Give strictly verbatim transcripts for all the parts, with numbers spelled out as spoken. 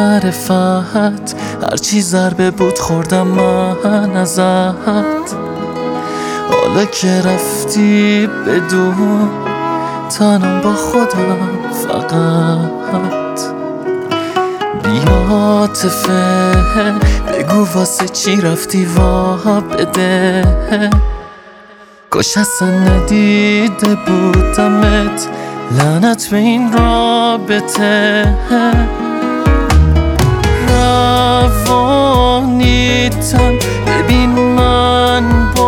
معرفت، هرچی ضربه بود خوردم من ازت. حالا که رفتی بدون تنم با خودم فقط. بیا عاطفه بگو واسه چی رفتی وا بده، کاش اصلا ندیده بودمت، لعنت به این رابطه. روانیتم ببین من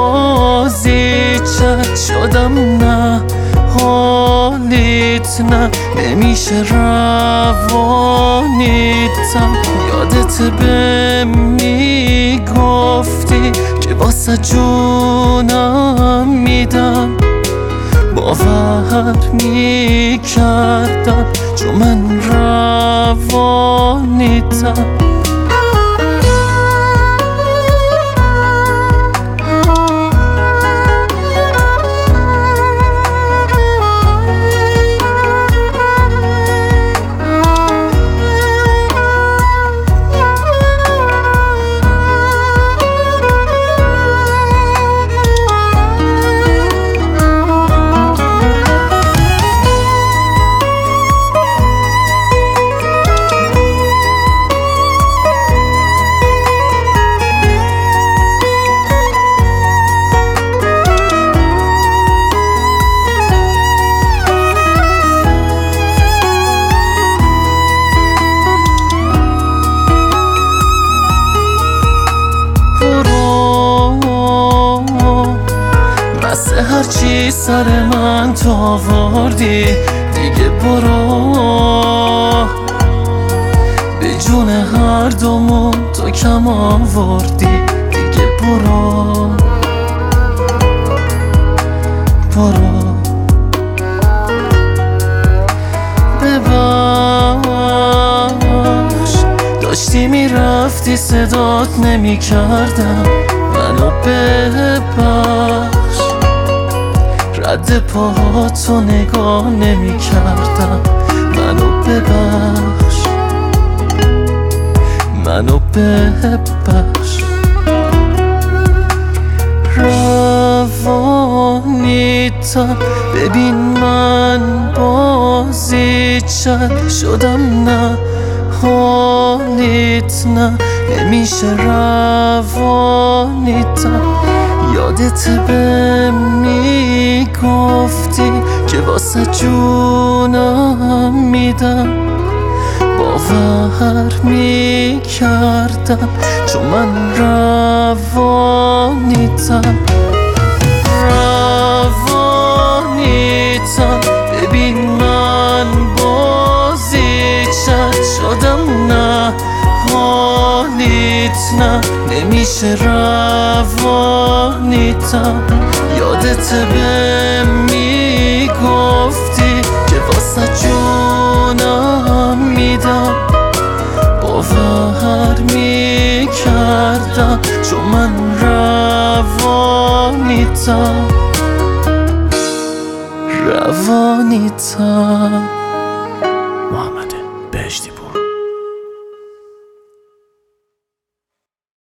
بازیچت شدم، نه حالیت نه نمیشه. روانیتم یادت بهم میگفتی که واسه جونم میدم، باور میکردم چون من روانیتم. هرچی سر من تو آوردی دیگه برو، به جون هر دومون تو کم آوردی دیگه برو برو. ببخش داشتی میرفتی صدات نمی کردم، منو ببخش رد پاهاتو نگاه نمی کردم، منو ببخش منو ببخش. روانیتم ببین من بازیچت شدم، نه حالیت نه نمیشه. روانیتم یادت بهم میگفتی که واسه جونم میدم، باور میکردم چون من روانیتم. روانیتم ببین من بازیچت شدم، نه حالیت نه نمیشه. روانیتم یادت بهم میگفتی که واسه جونم میدم، باور میکردم چون من روانیتم روانیتم.